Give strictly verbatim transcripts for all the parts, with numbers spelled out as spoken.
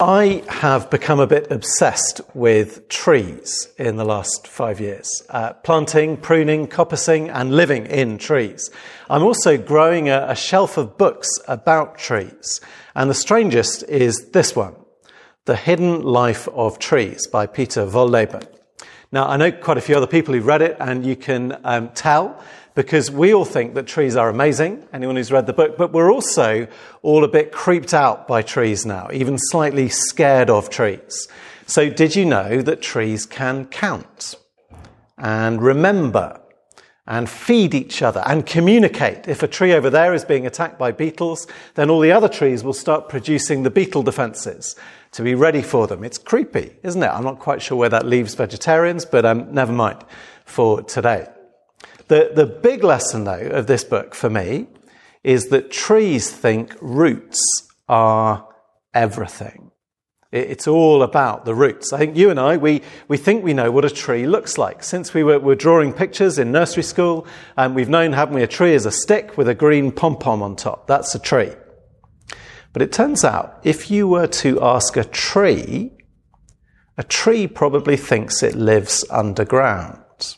I have become a bit obsessed with trees in the last five years. Uh, planting, pruning, coppicing, and living in trees. I'm also growing a, a shelf of books about trees. And the strangest is this one, The Hidden Life of Trees by Peter Wohlleben. Now, I know quite a few other people who've read it, and you can um, tell because we all think that trees are amazing, anyone who's read the book, but we're also all a bit creeped out by trees now, even slightly scared of trees. So did you know that trees can count and remember and feed each other and communicate? If a tree over there is being attacked by beetles, then all the other trees will start producing the beetle defences to be ready for them. It's creepy, isn't it? I'm not quite sure where that leaves vegetarians, but um, never mind for today. The, the big lesson, though, of this book for me is that trees think roots are everything. It, it's all about the roots. I think you and I, we, we think we know what a tree looks like. Since we were, were drawing pictures in nursery school, um, we've known, haven't we, a tree is a stick with a green pom-pom on top. That's a tree. But it turns out, if you were to ask a tree, a tree probably thinks it lives underground.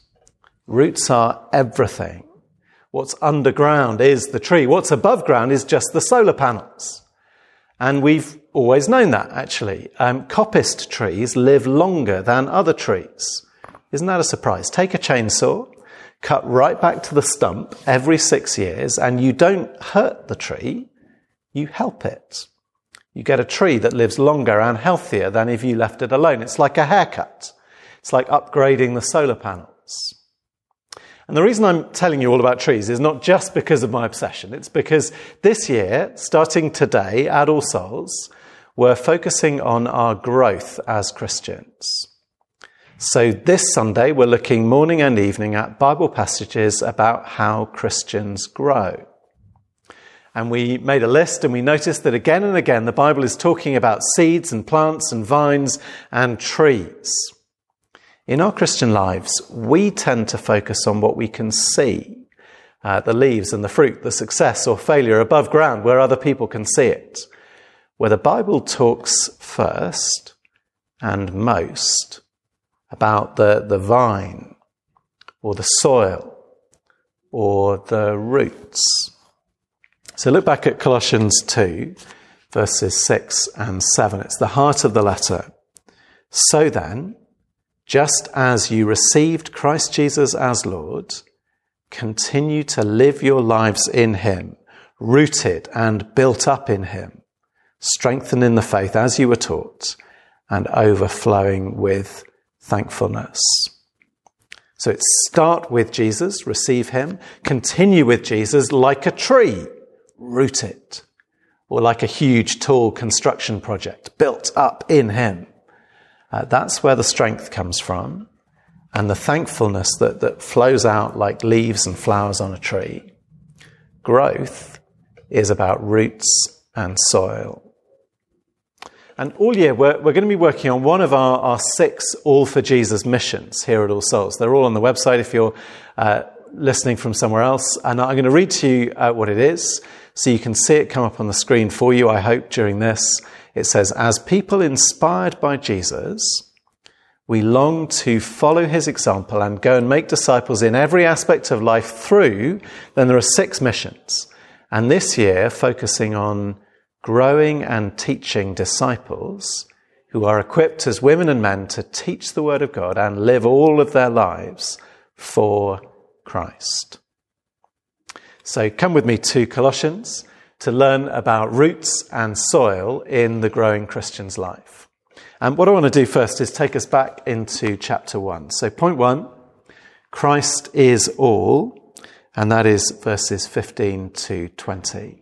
Roots are everything. What's underground is the tree. What's above ground is just the solar panels. And we've always known that, actually. Um, coppiced trees live longer than other trees. Isn't that a surprise? Take a chainsaw, cut right back to the stump every six years, and you don't hurt the tree, you help it. You get a tree that lives longer and healthier than if you left it alone. It's like a haircut. It's like upgrading the solar panels. And the reason I'm telling you all about trees is not just because of my obsession. It's because this year, starting today at All Souls, we're focusing on our growth as Christians. So this Sunday, we're looking morning and evening at Bible passages about how Christians grow. And we made a list and we noticed that again and again, the Bible is talking about seeds and plants and vines and trees. In our Christian lives, we tend to focus on what we can see, uh, the leaves and the fruit, the success or failure above ground where other people can see it. Where the Bible talks first and most about the, the vine or the soil or the roots. So look back at Colossians two, verses six and seven. It's the heart of the letter. So then, just as you received Christ Jesus as Lord, continue to live your lives in him, rooted and built up in him, strengthened in the faith as you were taught, and overflowing with thankfulness. So it's start with Jesus, receive him, continue with Jesus like a tree, rooted, or like a huge tall construction project, built up in him. Uh, that's where the strength comes from, and the thankfulness that, that flows out like leaves and flowers on a tree. Growth is about roots and soil. And all year, we're, we're going to be working on one of our, our six All for Jesus missions here at All Souls. They're all on the website if you're uh, listening from somewhere else. And I'm going to read to you uh, what it is, so you can see it come up on the screen for you, I hope, during this. It says, as people inspired by Jesus, we long to follow his example and go and make disciples in every aspect of life through, then there are six missions. And this year, focusing on growing and teaching disciples who are equipped as women and men to teach the word of God and live all of their lives for Christ. So come with me to Colossians to learn about roots and soil in the growing Christian's life. And what I want to do first is take us back into chapter one. So point one, Christ is all, and that is verses fifteen to twenty.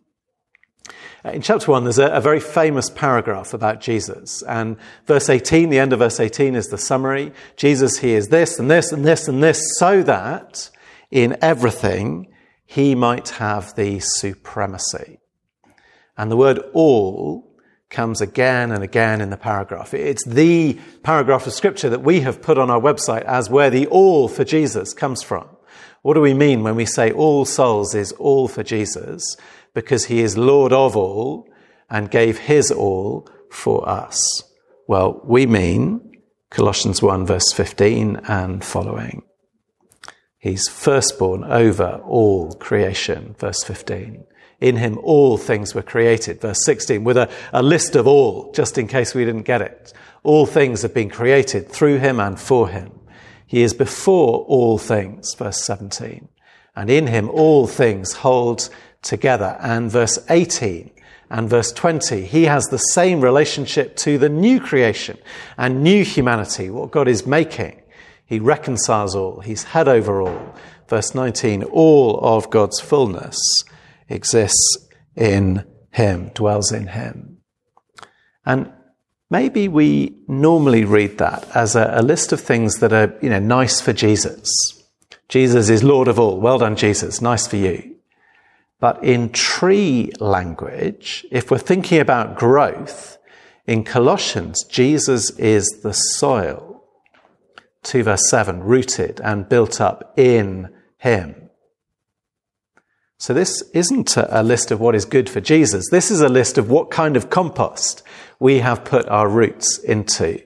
In chapter one, there's a, a very famous paragraph about Jesus. And verse eighteen, the end of verse eighteen is the summary. Jesus, he is this and this and this and this, so that in everything he might have the supremacy. And the word all comes again and again in the paragraph. It's the paragraph of scripture that we have put on our website as where the all for Jesus comes from. What do we mean when we say All Souls is all for Jesus? Because he is Lord of all and gave his all for us? Well, we mean Colossians one verse fifteen and following. He's firstborn over all creation, verse fifteen. In him all things were created, verse sixteen, with a, a list of all, just in case we didn't get it. All things have been created through him and for him. He is before all things, verse seventeen. And in him all things hold together. And verse eighteen and verse twenty, he has the same relationship to the new creation and new humanity, what God is making. He reconciles all. He's head over all. Verse nineteen, all of God's fullness exists in him, dwells in him. And maybe we normally read that as a, a list of things that are, you know, nice for Jesus. Jesus is Lord of all. Well done, Jesus. Nice for you. But in tree language, if we're thinking about growth, in Colossians, Jesus is the soil. two verse seven, rooted and built up in him. So this isn't a list of what is good for Jesus. This is a list of what kind of compost we have put our roots into.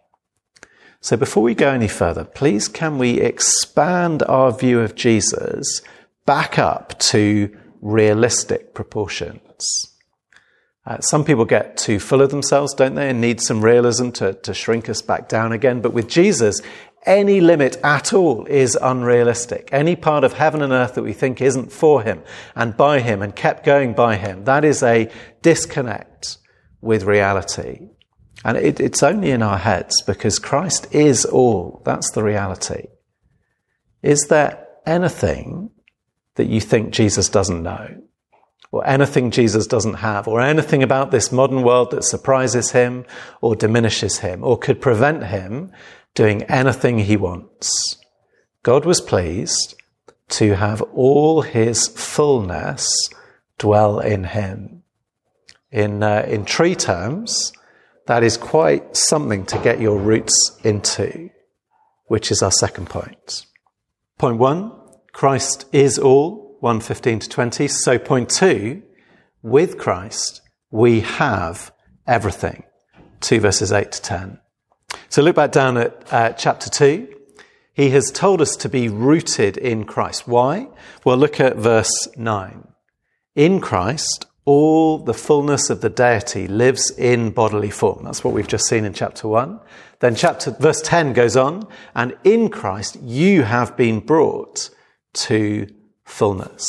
So before we go any further, please can we expand our view of Jesus back up to realistic proportions? Uh, some people get too full of themselves, don't they, and need some realism to, to shrink us back down again. But with Jesus, any limit at all is unrealistic. Any part of heaven and earth that we think isn't for him and by him and kept going by him, that is a disconnect with reality. And it, it's only in our heads, because Christ is all. That's the reality. Is there anything that you think Jesus doesn't know? Or anything Jesus doesn't have? Or anything about this modern world that surprises him or diminishes him or could prevent him doing anything he wants? God was pleased to have all his fullness dwell in him. In, uh, in tree terms, that is quite something to get your roots into, which is our second point. Point one, Christ is all, one fifteen to twenty. So point two, with Christ, we have everything, two verses eight to ten. So look back down at uh, chapter two. He has told us to be rooted in Christ. Why? Well, look at verse nine. In Christ, all the fullness of the deity lives in bodily form. That's what we've just seen in chapter one. Then chapter verse ten goes on, and in Christ you have been brought to fullness.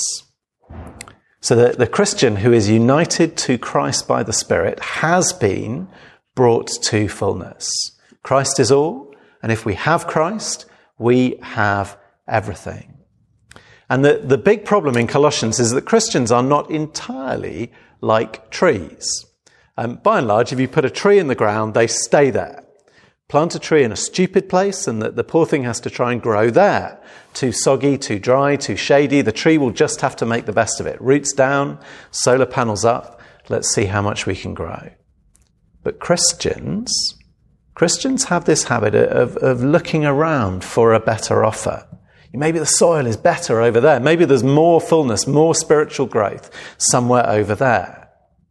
So the, the Christian who is united to Christ by the Spirit has been brought to fullness. Christ is all, and if we have Christ, we have everything. And the, the big problem in Colossians is that Christians are not entirely like trees. Um, by and large, if you put a tree in the ground, they stay there. Plant a tree in a stupid place, and the, the poor thing has to try and grow there. Too soggy, too dry, too shady. The tree will just have to make the best of it. Roots down, solar panels up. Let's see how much we can grow. But Christians, Christians have this habit of, of looking around for a better offer. Maybe the soil is better over there. Maybe there's more fullness, more spiritual growth somewhere over there.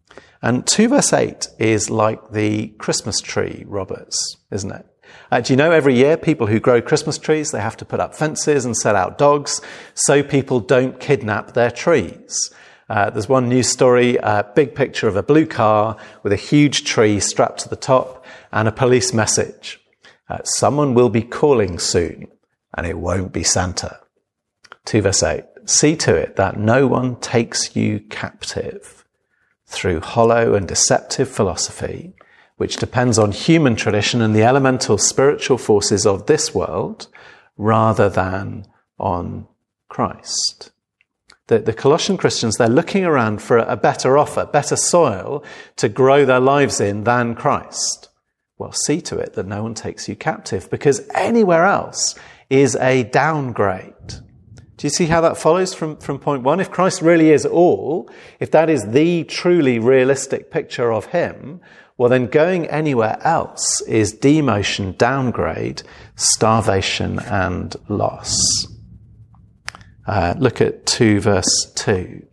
And two verse eight is like the Christmas tree robbers, isn't it? Uh, do you know every year people who grow Christmas trees, they have to put up fences and set out dogs so people don't kidnap their trees. Uh, there's one news story, a big picture of a blue car with a huge tree strapped to the top and a police message. Uh, someone will be calling soon. And it won't be Santa. two verse eight. See to it that no one takes you captive through hollow and deceptive philosophy, which depends on human tradition and the elemental spiritual forces of this world, rather than on Christ. The, the Colossian Christians, they're looking around for a better offer, better soil to grow their lives in than Christ. Well, see to it that no one takes you captive, because anywhere else is a downgrade. Do you see how that follows from, from point one? If Christ really is all, if that is the truly realistic picture of him, well then going anywhere else is demotion, downgrade, starvation and loss. Uh, look at two verse two.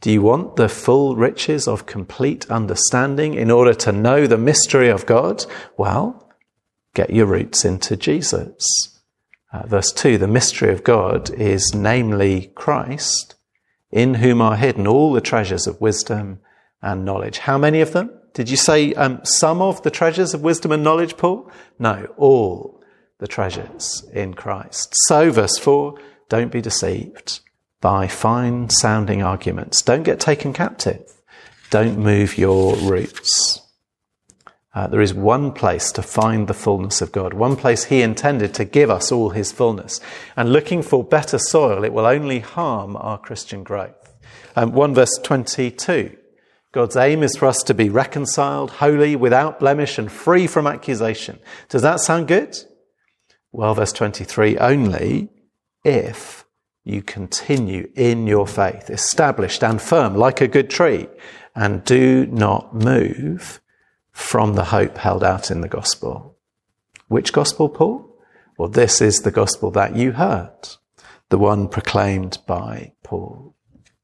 Do you want the full riches of complete understanding in order to know the mystery of God? Well, get your roots into Jesus. Uh, verse two, the mystery of God is namely Christ, in whom are hidden all the treasures of wisdom and knowledge. How many of them? Did you say um, some of the treasures of wisdom and knowledge, Paul? No, all the treasures in Christ. So, verse four, don't be deceived by fine-sounding arguments. Don't get taken captive. Don't move your roots. Uh, there is one place to find the fullness of God, one place he intended to give us all his fullness. And looking for better soil, it will only harm our Christian growth. Um, one verse twenty-two, God's aim is for us to be reconciled, holy, without blemish, and free from accusation. Does that sound good? Well, verse twenty-three, only if you continue in your faith, established and firm like a good tree, and do not move from the hope held out in the gospel. Which gospel, Paul? Well, this is the gospel that you heard, the one proclaimed by Paul.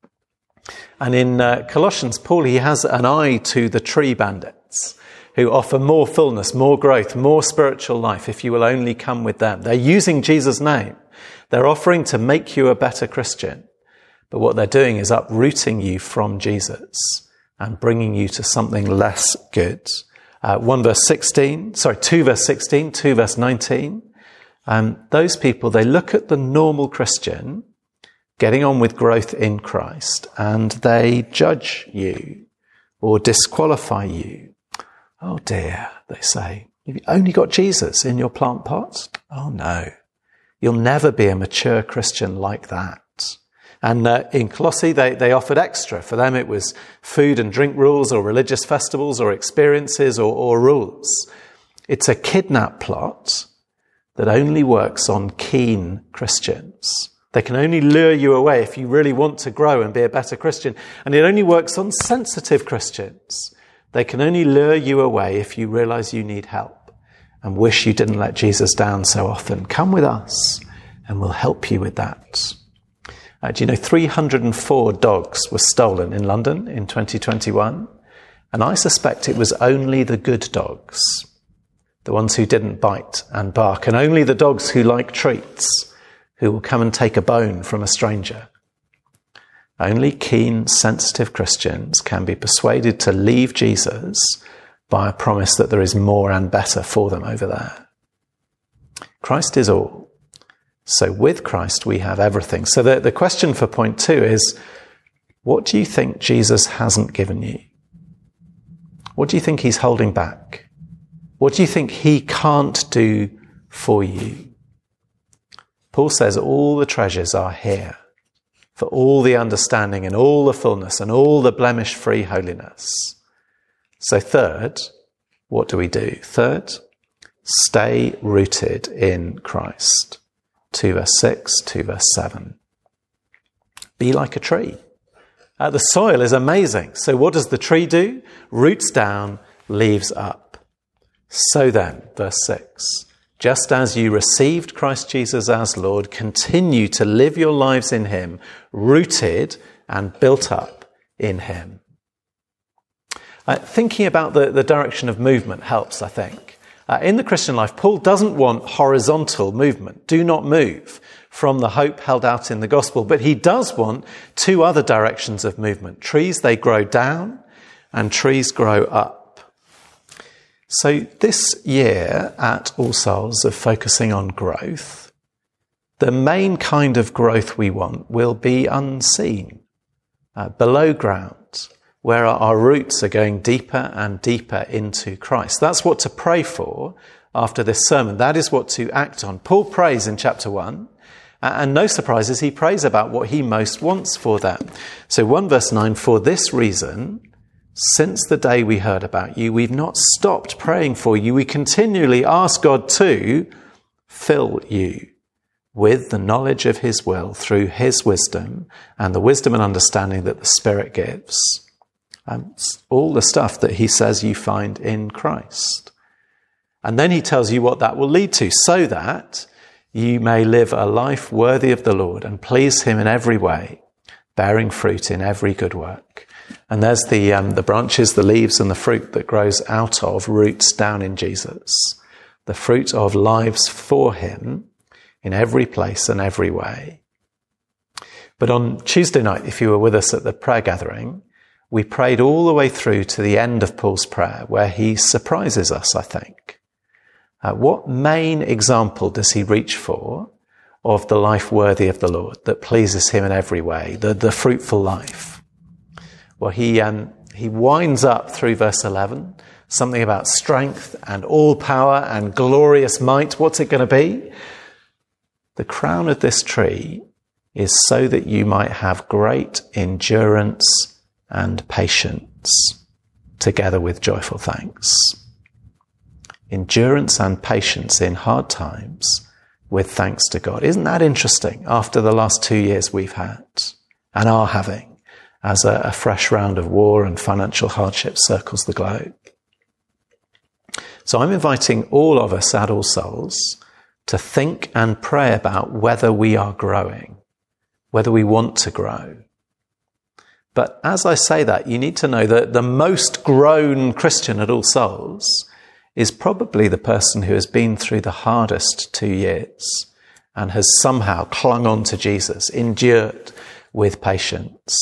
And in uh, Colossians, Paul, he has an eye to the tree bandits who offer more fullness, more growth, more spiritual life if you will only come with them. They're using Jesus' name. They're offering to make you a better Christian. But what they're doing is uprooting you from Jesus and bringing you to something less good. Uh, one verse sixteen, sorry, two verse sixteen, two verse nineteen. Um, those people, they look at the normal Christian getting on with growth in Christ, and they judge you or disqualify you. Oh dear, they say, have you only got Jesus in your plant pot? Oh no, you'll never be a mature Christian like that. And uh, in Colossae, they, they offered extra. For them, it was food and drink rules or religious festivals or experiences or, or rules. It's a kidnap plot that only works on keen Christians. They can only lure you away if you really want to grow and be a better Christian. And it only works on sensitive Christians. They can only lure you away if you realize you need help and wish you didn't let Jesus down so often. Come with us and we'll help you with that. Uh, do you know three hundred four dogs were stolen in London in twenty twenty-one? And I suspect it was only the good dogs, the ones who didn't bite and bark, and only the dogs who like treats, who will come and take a bone from a stranger. Only keen, sensitive Christians can be persuaded to leave Jesus by a promise that there is more and better for them over there. Christ is all. So with Christ, we have everything. So the, the question for point two is, what do you think Jesus hasn't given you? What do you think he's holding back? What do you think he can't do for you? Paul says all the treasures are here for all the understanding and all the fullness and all the blemish-free holiness. So third, what do we do? Third, stay rooted in Christ. two verse six, two verse seven. Be like a tree. Uh, the soil is amazing. So what does the tree do? Roots down, leaves up. So then, verse six, just as you received Christ Jesus as Lord, continue to live your lives in him, rooted and built up in him. Uh, thinking about the, the direction of movement helps, I think. Uh, in the Christian life, Paul doesn't want horizontal movement. Do not move from the hope held out in the gospel. But he does want two other directions of movement. Trees, they grow down, and trees grow up. So this year at All Souls of focusing on growth, the main kind of growth we want will be unseen, uh, below ground, where our roots are going deeper and deeper into Christ. That's what to pray for after this sermon. That is what to act on. Paul prays in chapter one, and no surprises, he prays about what he most wants for them. So one verse nine, for this reason, since the day we heard about you, we've not stopped praying for you. We continually ask God to fill you with the knowledge of his will through his wisdom and the wisdom and understanding that the Spirit gives. Um, all the stuff that he says you find in Christ. And then he tells you what that will lead to, so that you may live a life worthy of the Lord and please him in every way, bearing fruit in every good work. And there's the um, the branches, the leaves and the fruit that grows out of roots down in Jesus. The fruit of lives for him in every place and every way. But on Tuesday night, if you were with us at the prayer gathering, we prayed all the way through to the end of Paul's prayer, where he surprises us, I think. Uh, what main example does he reach for of the life worthy of the Lord, that pleases him in every way, the, the fruitful life? Well, he um, he winds up through verse eleven, something about strength and all power and glorious might. What's it going to be? The crown of this tree is so that you might have great endurance and patience, together with joyful thanks. Endurance and patience in hard times, with thanks to God. Isn't that interesting after the last two years we've had and are having as a, a fresh round of war and financial hardship circles the globe? So I'm inviting all of us at All Souls to think and pray about whether we are growing, whether we want to grow. But as I say that, you need to know that the most grown Christian at All Souls is probably the person who has been through the hardest two years and has somehow clung on to Jesus, endured with patience.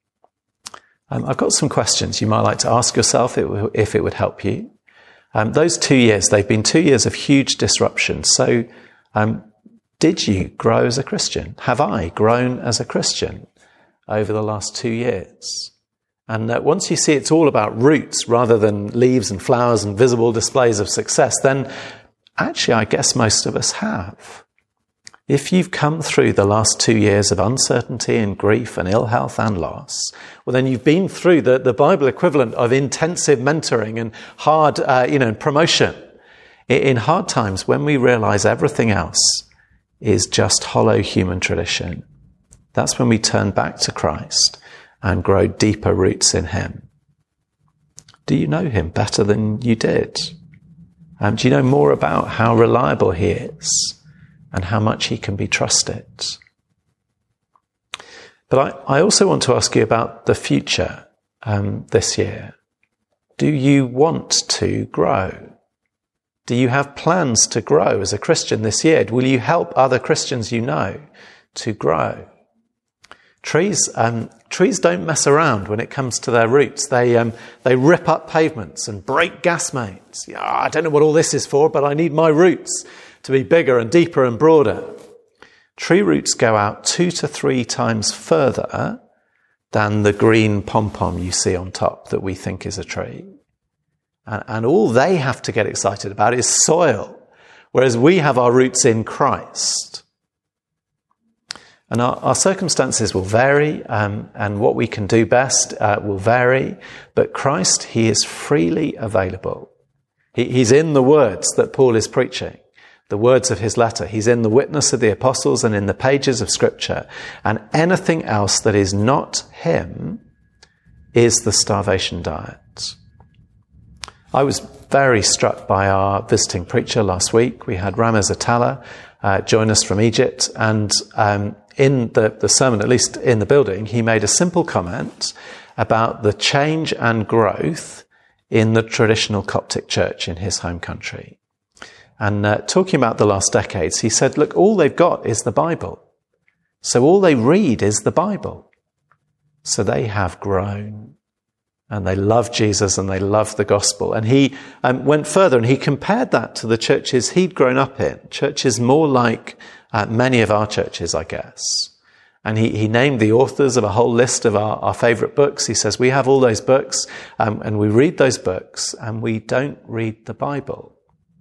Um, I've got some questions you might like to ask yourself if it would help you. Um, those two years, they've been two years of huge disruption. So um, did you grow as a Christian? Have I grown as a Christian over the last two years? And uh, once you see it's all about roots rather than leaves and flowers and visible displays of success, then actually I guess most of us have. If you've come through the last two years of uncertainty and grief and ill health and loss, well, then you've been through the, the Bible equivalent of intensive mentoring and hard, uh, you know, promotion. In hard times, when we realize everything else is just hollow human tradition, that's when we turn back to Christ and grow deeper roots in him. Do you know him better than you did? Um, do you know more about how reliable he is and how much he can be trusted? But I, I also want to ask you about the future um, this year. Do you want to grow? Do you have plans to grow as a Christian this year? Will you help other Christians you know to grow? Trees, um, trees don't mess around when it comes to their roots. They um, they rip up pavements and break gas mains. Yeah, I don't know what all this is for, but I need my roots to be bigger and deeper and broader. Tree roots go out two to three times further than the green pom-pom you see on top that we think is a tree. And, and all they have to get excited about is soil, whereas we have our roots in Christ. And our, our circumstances will vary, um, and what we can do best uh, will vary, but Christ, he is freely available. He, he's in the words that Paul is preaching, the words of his letter. He's in the witness of the apostles and in the pages of Scripture. And anything else that is not him is the starvation diet. I was very struck by our visiting preacher last week. We had Ramez Atala uh, join us from Egypt, and um, in the, the sermon, at least in the building, he made a simple comment about the change and growth in the traditional Coptic church in his home country. And uh, talking about the last decades, he said, look, all they've got is the Bible. So all they read is the Bible. So they have grown. And they love Jesus and they love the gospel. And he um, went further and he compared that to the churches he'd grown up in, churches more like uh, many of our churches, I guess. And he, he named the authors of a whole list of our, our favourite books. He says, we have all those books um, and we read those books and we don't read the Bible.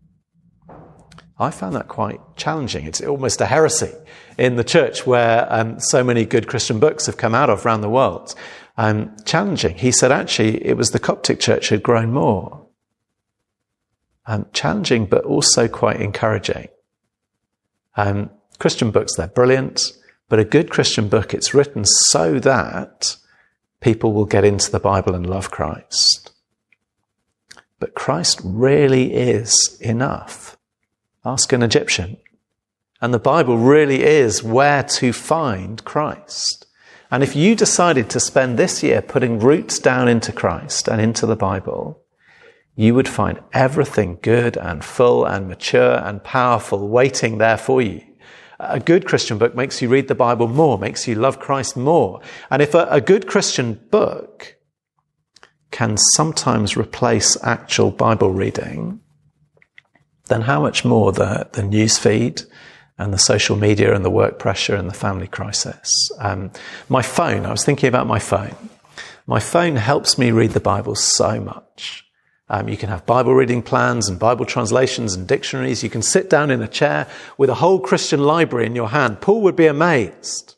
I found that quite challenging. It's almost a heresy in the church where um, so many good Christian books have come out of around the world. Um, challenging. He said actually it was the Coptic church had grown more. Um, challenging, but also quite encouraging. Um, Christian books, they're brilliant, but a good Christian book, it's written so that people will get into the Bible and love Christ. But Christ really is enough. Ask an Egyptian. And the Bible really is where to find Christ. And if you decided to spend this year putting roots down into Christ and into the Bible, you would find everything good and full and mature and powerful waiting there for you. A good Christian book makes you read the Bible more, makes you love Christ more. And if a, a good Christian book can sometimes replace actual Bible reading, then how much more the, the news feed and the social media and the work pressure and the family crisis. Um, my phone, I was thinking about my phone. My phone helps me read the Bible so much. Um, you can have Bible reading plans and Bible translations and dictionaries. You can sit down in a chair with a whole Christian library in your hand. Paul would be amazed.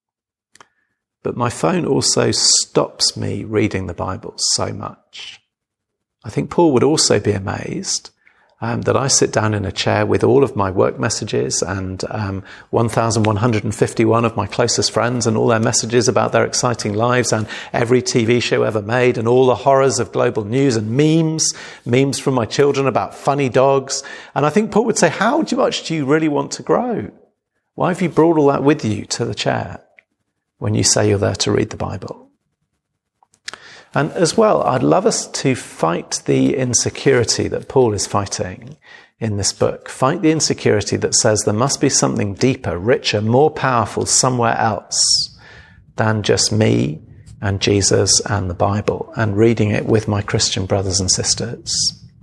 But my phone also stops me reading the Bible so much. I think Paul would also be amazed Um, that I sit down in a chair with all of my work messages and um, one thousand one hundred fifty-one of my closest friends and all their messages about their exciting lives and every T V show ever made and all the horrors of global news and memes, memes from my children about funny dogs. And I think Paul would say, how much do you really want to grow? Why have you brought all that with you to the chair when you say you're there to read the Bible? And as well, I'd love us to fight the insecurity that Paul is fighting in this book. Fight the insecurity that says there must be something deeper, richer, more powerful somewhere else than just me and Jesus and the Bible and reading it with my Christian brothers and sisters.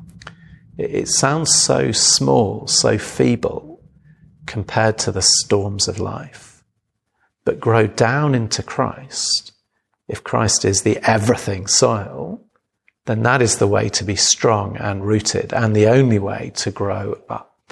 It sounds so small, so feeble compared to the storms of life. But grow down into Christ. If Christ is the everything soil, then that is the way to be strong and rooted and the only way to grow up.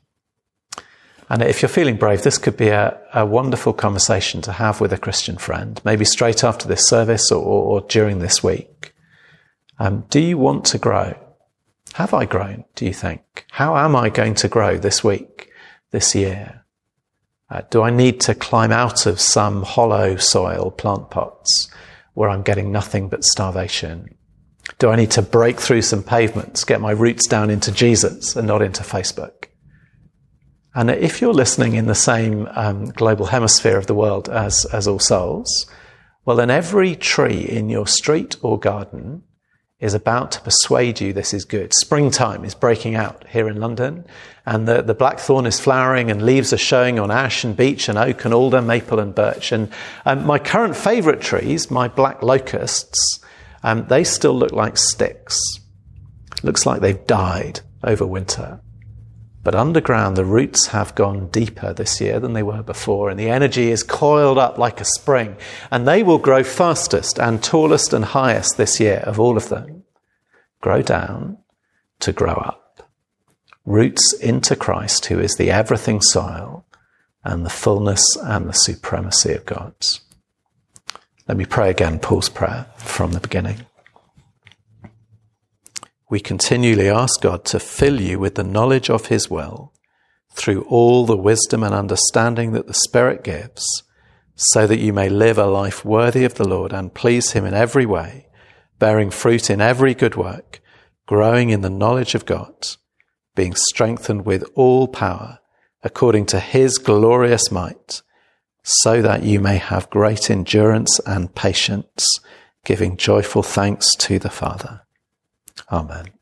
And if you're feeling brave, this could be a, a wonderful conversation to have with a Christian friend, maybe straight after this service or, or, or during this week. Um, do you want to grow? Have I grown, do you think? How am I going to grow this week, this year? Uh, do I need to climb out of some hollow soil plant pots where I'm getting nothing but starvation? Do I need to break through some pavements, get my roots down into Jesus and not into Facebook? And if you're listening in the same um, global hemisphere of the world as, as All Souls, well, then every tree in your street or garden is about to persuade you this is good. Springtime is breaking out here in London, and the, the blackthorn is flowering and leaves are showing on ash and beech and oak and alder, maple and birch. And um, my current favourite trees, my black locusts, um, they still look like sticks. Looks like they've died over winter. But underground, the roots have gone deeper this year than they were before, and the energy is coiled up like a spring, and they will grow fastest and tallest and highest this year of all of them. Grow down to grow up. Roots into Christ, who is the everything soil and the fullness and the supremacy of God. Let me pray again Paul's prayer from the beginning. We continually ask God to fill you with the knowledge of his will through all the wisdom and understanding that the Spirit gives, so that you may live a life worthy of the Lord and please him in every way, bearing fruit in every good work, growing in the knowledge of God, being strengthened with all power according to his glorious might, so that you may have great endurance and patience, giving joyful thanks to the Father. Amen.